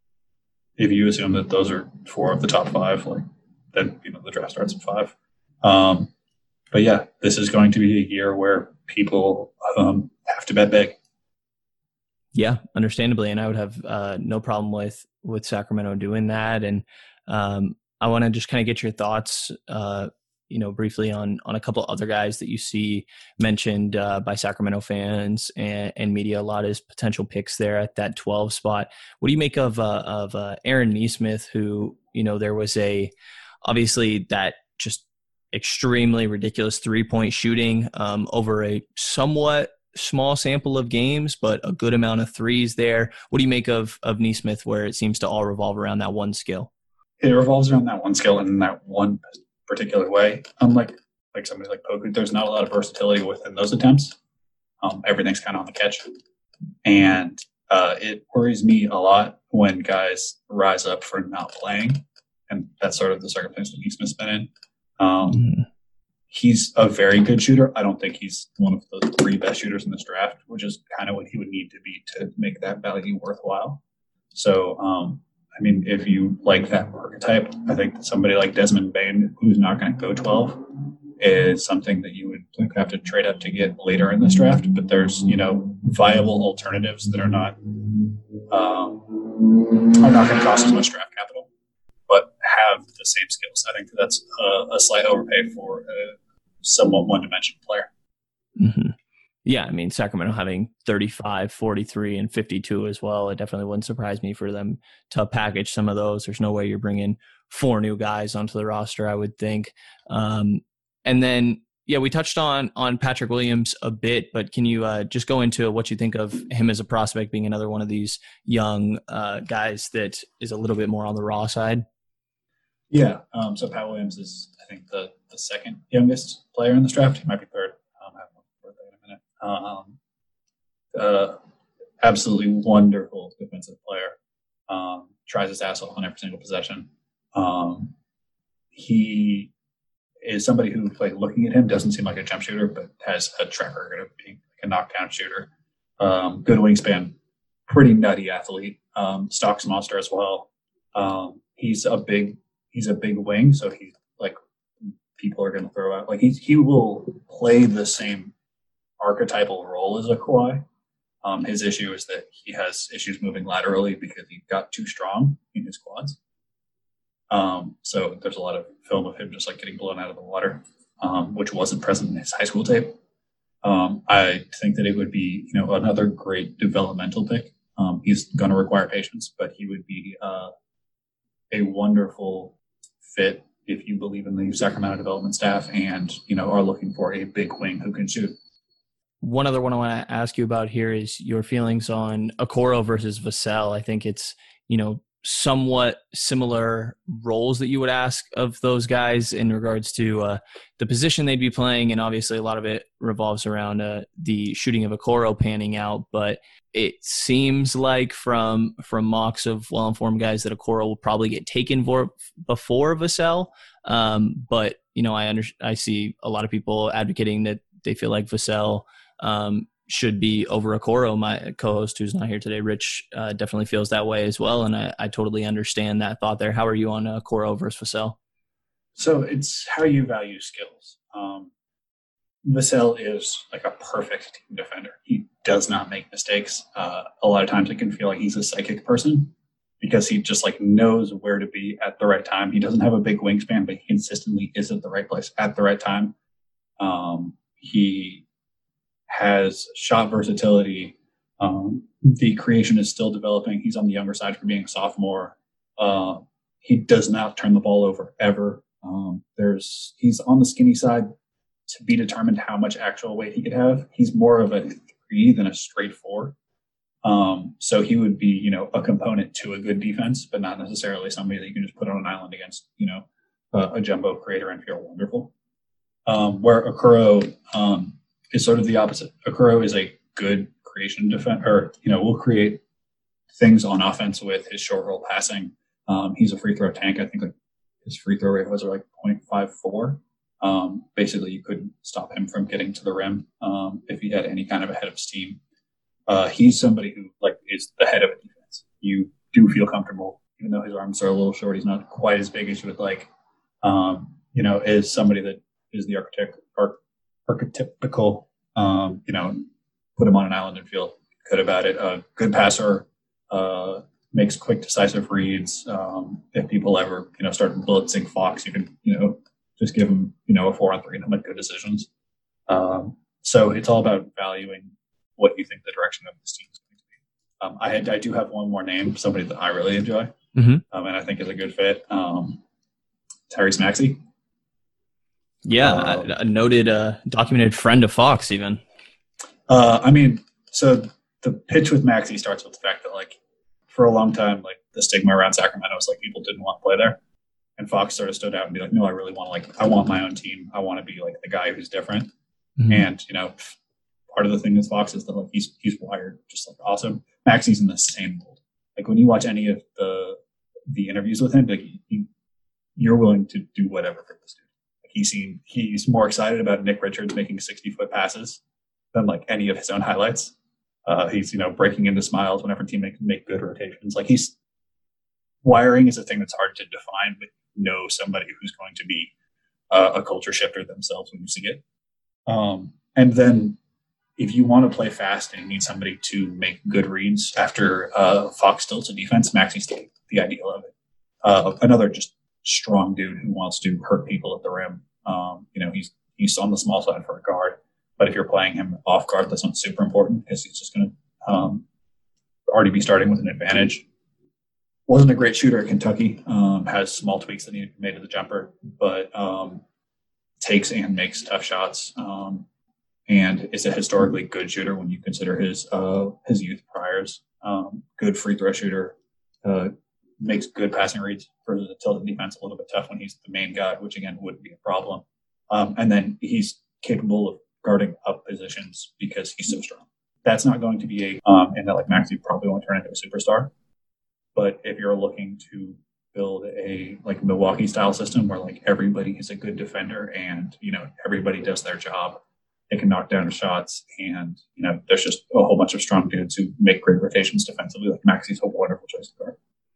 if you assume that those are four of the top five, like then you know the draft starts at five. Um, but yeah, this is going to be a year where people um, have to bet big. Yeah, understandably, and I would have uh, no problem with with Sacramento doing that. And um, I want to just kind of get your thoughts, uh, you know, briefly on on a couple other guys that you see mentioned uh, by Sacramento fans and, and media a lot as potential picks there at that twelve spot. What do you make of uh, of uh, Aaron Nesmith, who, you know, there was a obviously that just extremely ridiculous three point shooting um, over a somewhat small sample of games, but a good amount of threes there. What do you make of of Nesmith, where it seems to all revolve around that one skill? It revolves around that one skill in that one particular way. Unlike like somebody like Poku, there's not a lot of versatility within those attempts. Um, everything's kind of on the catch. And uh, it worries me a lot when guys rise up for not playing. And that's sort of the circumstance that Nesmith's been in. Um, mm-hmm. He's a very good shooter. I don't think he's one of the three best shooters in this draft, which is kind of what he would need to be to make that value worthwhile. So, um, I mean, if you like that archetype, I think that somebody like Desmond Bane, who's not going to go twelve, is something that you would have to trade up to get later in this draft. But there's, you know, viable alternatives that are not um, are not going to cost as much draft capital, but have the same skills. I think that's a, a slight overpay for a somewhat one-dimensional player. Mm-hmm. Yeah, I mean, Sacramento having thirty-five, forty-three, and fifty-two as well, it definitely wouldn't surprise me for them to package some of those. There's no way you're bringing four new guys onto the roster, I would think. Um, and then, yeah, we touched on on Patrick Williams a bit, but can you uh, just go into what you think of him as a prospect, being another one of these young uh, guys that is a little bit more on the raw side? Yeah, um, so Pat Williams is, I think, the, the second youngest player in this draft. He might be third. Um, I have one birthday in a minute. Um, uh, absolutely wonderful defensive player. Um, tries his ass off on every single possession. Um, he is somebody who, like, looking at him, doesn't seem like a jump shooter, but has a track record of being like a knockdown shooter. Um, good wingspan, pretty nutty athlete. Um, stocks monster as well. Um, he's a big he's a big wing, so he like people are going to throw out like he he will play the same archetypal role as a Kawhi. Um, his issue is that he has issues moving laterally because he got too strong in his quads. Um, so there's a lot of film of him just like getting blown out of the water, um, which wasn't present in his high school tape. Um, I think that it would be, you know, another great developmental pick. Um, he's going to require patience, but he would be uh, a wonderful fit if you believe in the Sacramento development staff and, you know, are looking for a big wing who can shoot. One other one I want to ask you about here is your feelings on Okoro versus Vassell. I think it's, you know, somewhat similar roles that you would ask of those guys in regards to uh, the position they'd be playing. And obviously a lot of it revolves around uh, the shooting of Okoro panning out. But it seems like from from mocks of well-informed guys that Okoro will probably get taken for before Vassell. Um, but, you know, I under, I see a lot of people advocating that they feel like Vassell um, should be over Okoro. My co-host who's not here today, Rich, uh, definitely feels that way as well. And I, I totally understand that thought there. How are you on uh, Okoro versus Vassell? So it's how you value skills. Um, Vassell is like a perfect team defender. He does not make mistakes. Uh, a lot of times it can feel like he's a psychic person because he just like knows where to be at the right time. He doesn't have a big wingspan, but he consistently is at the right place at the right time. Um, he has shot versatility. Um, the creation is still developing. He's on the younger side for being a sophomore. Uh, he does not turn the ball over ever. Um, there's he's on the skinny side to be determined how much actual weight he could have. He's more of a three than a straight four. Um, so he would be, you know, a component to a good defense, but not necessarily somebody that you can just put on an island against, you know, a, a jumbo creator and feel wonderful. Um, where Okoro um, is sort of the opposite. Okoro is a good creation defense, or, you know, will create things on offense with his short roll passing. Um, he's a free throw tank. I think like his free throw rate was like point five four. Um, basically, you couldn't stop him from getting to the rim um, if he had any kind of a head of steam. Uh, he's somebody who like is the head of a defense. You do feel comfortable, even though his arms are a little short. He's not quite as big as you would like. Um, you know, is somebody that is the architect, arch, archetypical. Um, you know, put him on an island and feel good about it. A uh, good passer, uh, makes quick, decisive reads. Um, if people ever, you know, start blitzing Fox, you can, you know, just give him, you know, a four on three and he'll make good decisions. Um, so it's all about valuing what you think the direction of this team is going to be. Um, I had, I do have one more name, somebody that I really enjoy, mm-hmm. um, and I think is a good fit. Um, Tyrese Maxey. Yeah, um, a noted, uh, documented friend of Fox, even. Uh, I mean, so the pitch with Maxey starts with the fact that, like, for a long time, like the stigma around Sacramento was like people didn't want to play there, and Fox sort of stood out and be like, "No, I really want to like, I want my own team. I want to be like the guy who's different." Mm-hmm. And you know, part of the thing with Fox is that like he's he's wired just like awesome. Maxey's in the same mold. Like when you watch any of the the interviews with him, like he, you're willing to do whatever for this dude. Like he's seen, he's more excited about Nick Richards making sixty foot passes than like any of his own highlights. Uh, he's, you know, breaking into smiles whenever teammates make good rotations. Like he's wiring is a thing that's hard to define, but know somebody who's going to be uh, a culture shifter themselves when you see it. Um, and then if you want to play fast and you need somebody to make good reads after uh, Fox tilts a defense, Maxey's the, the ideal of it. Uh, another just strong dude who wants to hurt people at the rim. Um, you know, he's he's on the small side for a guard. But if you're playing him off guard, that's not super important because he's just going to um, already be starting with an advantage. Wasn't a great shooter at Kentucky. Um, has small tweaks that need to be made to the jumper, but um, takes and makes tough shots. Um, and is a historically good shooter when you consider his uh, his youth priors. Um, good free throw shooter. Uh, makes good passing reads for the tilted defense. A little bit tough when he's the main guy, which again wouldn't be a problem. Um, and then he's capable of guarding up positions because he's so strong. That's not going to be a, um, and that like Maxey probably won't turn into a superstar. But if you're looking to build a like Milwaukee style system where like everybody is a good defender and, you know, everybody does their job, they can knock down shots and, you know, there's just a whole bunch of strong dudes who make great rotations defensively. Like Maxey's a wonderful choice of guard.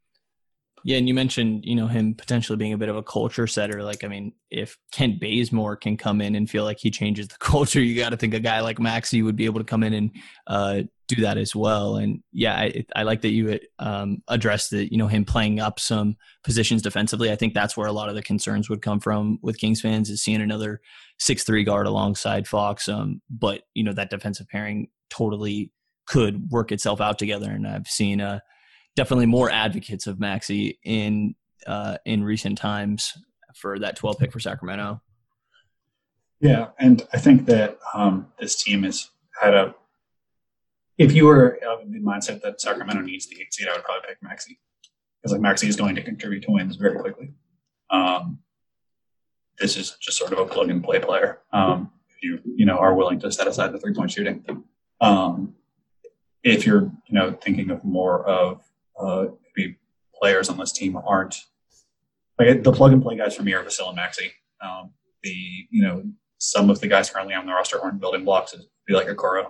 Yeah, and you mentioned, you know, him potentially being a bit of a culture setter. Like, I mean, if Kent Bazemore can come in and feel like he changes the culture, you got to think a guy like Maxey would be able to come in and uh, do that as well. And yeah, I, I like that you um, addressed that, you know, him playing up some positions defensively. I think that's where a lot of the concerns would come from with Kings fans is seeing another six three guard alongside Fox. Um, but, you know, that defensive pairing totally could work itself out together. And I've seen uh, definitely more advocates of Maxey in uh, in recent times for that twelve pick for Sacramento. Yeah, and I think that um, this team has had a – if you were of the mindset that Sacramento needs the eight seed, I would probably pick Maxey. Because like Maxey is going to contribute to wins very quickly. Um, this is just sort of a plug-and-play player. Um, if you, you know, are willing to set aside the three-point shooting. Um, if you're, you know, thinking of more of Uh, maybe players on this team aren't like the plug and play guys for me are Vasil and Maxey. Um, the you know some of the guys currently on the roster aren't building blocks. It'd be like Okoro,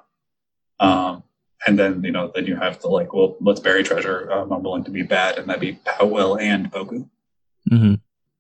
um, and then you know then you have to like well let's bury treasure. Um, I'm willing to be bad, and that'd be Powell and Poku. Mm-hmm.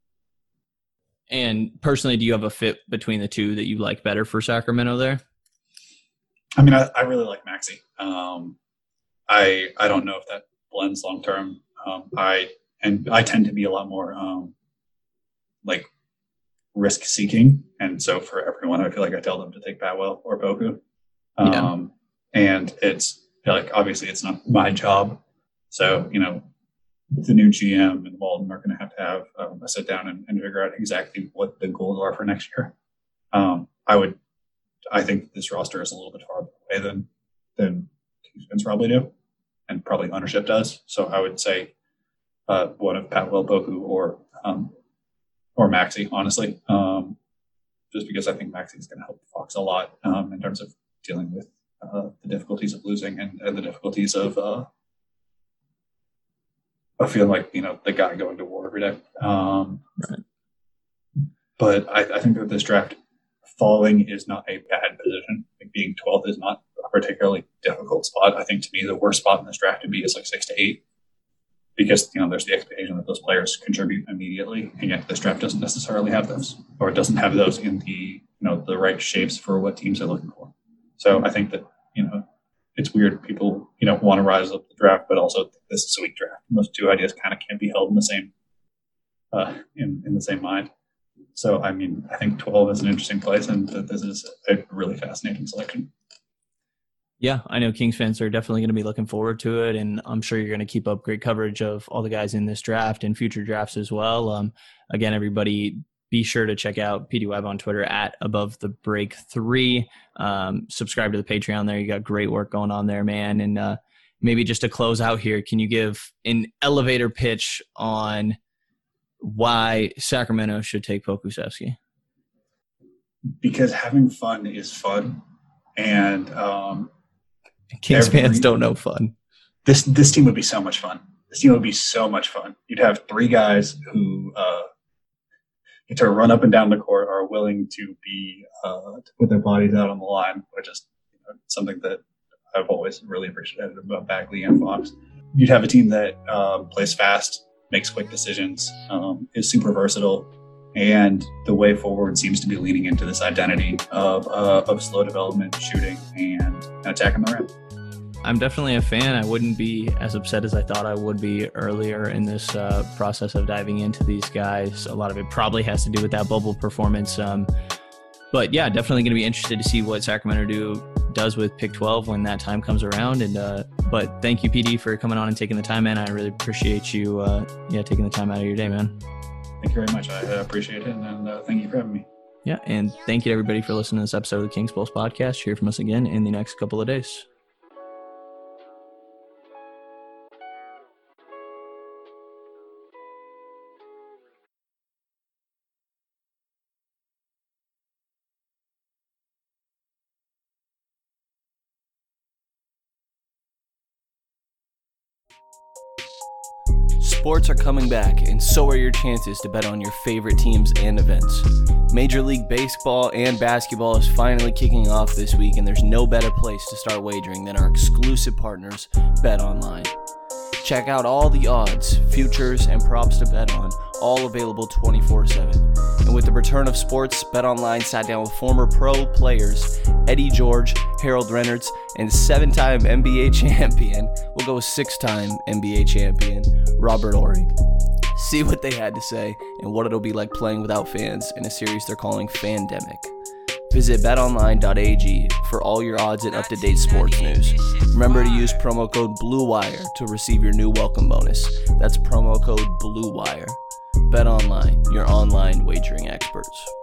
And personally, do you have a fit between the two that you like better for Sacramento there? I mean, I, I really like Maxey. Um, I I don't know if that blends long term. Um, I and I tend to be a lot more um, like risk seeking, and so for everyone, I feel like I tell them to take Powell or Poku. Um, yeah. And it's like obviously it's not my job, so you know the new G M and Walden are going to have to have um, a sit down and, and figure out exactly what the goals are for next year. Um, I would, I think this roster is a little bit farther away than than Kings fans probably do. and probably ownership does. So I would say uh, one of Paolo Poku or um, or Maxey, honestly, um, just because I think Maxey is going to help Fox a lot um, in terms of dealing with uh, the difficulties of losing and, and the difficulties of uh, of feeling like, you know, the guy going to war every day. Um, right. But I, I think that this draft, falling is not a bad position. I think being twelfth is not a particularly difficult spot. I think to me the worst spot in this draft to be is like six to eight, because, you know, there's the expectation that those players contribute immediately, and yet this draft doesn't necessarily have those, or it doesn't have those in the, you know, the right shapes for what teams are looking for. So I think that, you know, it's weird people, you know, want to rise up the draft, but also this is a weak draft. Those two ideas kind of can't be held in the same uh, in in the same mind. So, I mean, I think twelve is an interesting place, and that this is a really fascinating selection. Yeah, I know Kings fans are definitely going to be looking forward to it, and I'm sure you're going to keep up great coverage of all the guys in this draft and future drafts as well. Um, again, everybody, be sure to check out P D Web on Twitter at Above the Break Three. Um, subscribe to the Patreon there. You got great work going on there, man. And uh, maybe just to close out here, can you give an elevator pitch on why Sacramento should take Pokusevski? Because having fun is fun, and um, Kings every, fans don't know fun. This this team would be so much fun. This team would be so much fun. You'd have three guys who uh, get to run up and down the court, are willing to be uh, to put their bodies out on the line, which is, you know, something that I've always really appreciated about Bagley and Fox. You'd have a team that uh, plays fast, makes quick decisions, um, is super versatile, and the way forward seems to be leaning into this identity of uh, of slow development, shooting, and attacking the rim. I'm definitely a fan. I wouldn't be as upset as I thought I would be earlier in this uh, process of diving into these guys. A lot of it probably has to do with that bubble performance. Um, but yeah, definitely going to be interested to see what Sacramento do does with pick twelve when that time comes around. And uh, but thank you, P D, for coming on and taking the time, man. I really appreciate you, uh, yeah, taking the time out of your day, man. Thank you very much. I appreciate it, and uh, thank you for having me. Yeah, and thank you to everybody for listening to this episode of the Kings Pulse Podcast. Hear from us again in the next couple of days. Sports are coming back, and so are your chances to bet on your favorite teams and events. Major League Baseball and basketball is finally kicking off this week, and there's no better place to start wagering than our exclusive partners, BetOnline. Check out all the odds, futures, and props to bet on, all available twenty-four seven. And with the return of sports, BetOnline sat down with former pro players Eddie George, Harold Reynolds, and seven-time N B A champion, we'll go six-time N B A champion, Robert Horry. See what they had to say and what it'll be like playing without fans in a series they're calling Fandemic. Visit bet online dot a g for all your odds and up-to-date sports news. Remember to use promo code BLUEWIRE to receive your new welcome bonus. That's promo code BLUEWIRE. BetOnline, your online wagering experts.